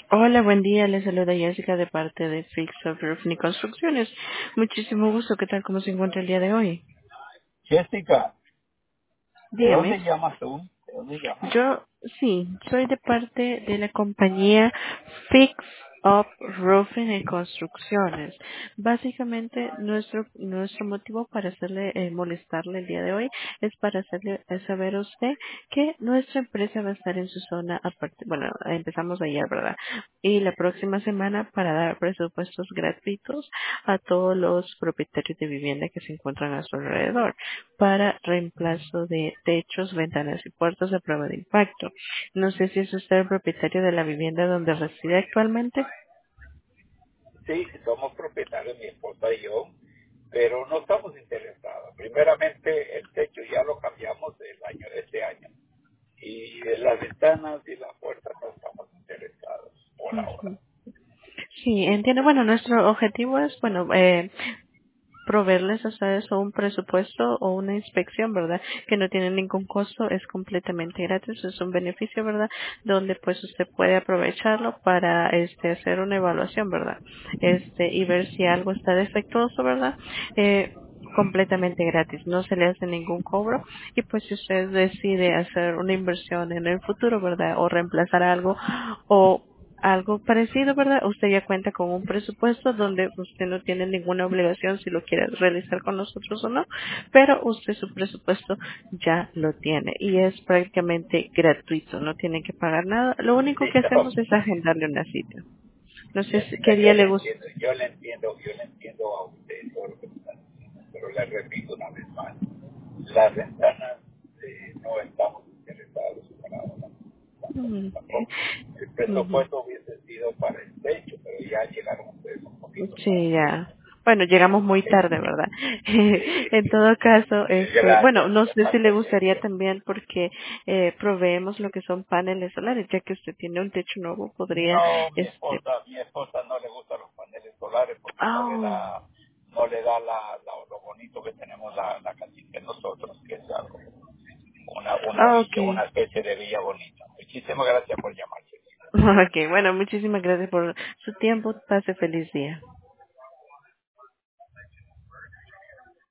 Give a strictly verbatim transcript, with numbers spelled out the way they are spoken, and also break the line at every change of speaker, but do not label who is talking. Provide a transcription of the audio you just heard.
Hola, buen día. Les saluda Jessica de parte de Fix of Roofing y Construcciones. Muchísimo gusto. ¿Qué tal? ¿Cómo se encuentra el día de hoy?
Jessica, ¿de
Dígame.
dónde llamas tú? ¿De dónde llamas?
Yo, sí, soy de parte de la compañía Fix Up Roofing y Construcciones. Básicamente, nuestro nuestro motivo para hacerle eh, molestarle el día de hoy es para hacerle eh, saber a usted que nuestra empresa va a estar en su zona a partir, bueno, empezamos ayer, ¿verdad? Y la próxima semana para dar presupuestos gratuitos a todos los propietarios de vivienda que se encuentran a su alrededor para reemplazo de techos, ventanas y puertas a prueba de impacto. No sé si es usted el propietario de la vivienda donde reside actualmente.
Sí, somos propietarios, mi esposa y yo, pero no estamos interesados. Primeramente, el techo ya lo cambiamos el año de este año. Y de las ventanas y las puertas no estamos interesados por ahora.
Ujú. Sí, entiendo. Bueno, nuestro objetivo es, bueno, eh, proveerles a ustedes o un presupuesto o una inspección, ¿verdad? Que no tiene ningún costo, es completamente gratis, es un beneficio, ¿verdad? Donde pues usted puede aprovecharlo para este hacer una evaluación, ¿verdad? Este y ver si algo está defectuoso, ¿verdad? Eh, completamente gratis, no se le hace ningún cobro y pues si usted decide hacer una inversión en el futuro, ¿verdad? O reemplazar algo o algo parecido, ¿verdad? Usted ya cuenta con un presupuesto donde usted no tiene ninguna obligación si lo quiere realizar con nosotros o no, pero usted su presupuesto ya lo tiene y es prácticamente gratuito, no tiene que pagar nada. Lo único
Sí,
que
no,
hacemos es agendarle una cita. No sé si-
Jessica,
qué
yo
día
le
le gusta.
entiendo, yo le entiendo, yo le entiendo a usted todo lo que está diciendo, pero le repito una vez más, las ventanas eh, no estamos interesados por ahora.
Mm,
Tampoco. El
ujú.
presupuesto hubiese sido para el techo, pero ya llegaron ustedes un poquito
Sí,
tarde.
ya. Bueno, llegamos muy
¿Ok?
tarde, ¿verdad?
Sí,
En todo caso, este, bueno,
gracias,
no
qué
sé si le
falta de
gustaría
atención.
también porque eh, proveemos lo que son paneles solares, ya que usted tiene un techo nuevo, podría,
No, mi
este,
esposa, mi esposa no le gustan los paneles solares porque no le
oh,
da, no le da la, la- lo bonito que tenemos la, la casita de nosotros, que es algo, una, una
ah,
villa,
okay,
una especie de villa bonita. Muchísimas gracias por llamar, Jessica.
okay, bueno, muchísimas gracias por su tiempo, pase feliz día.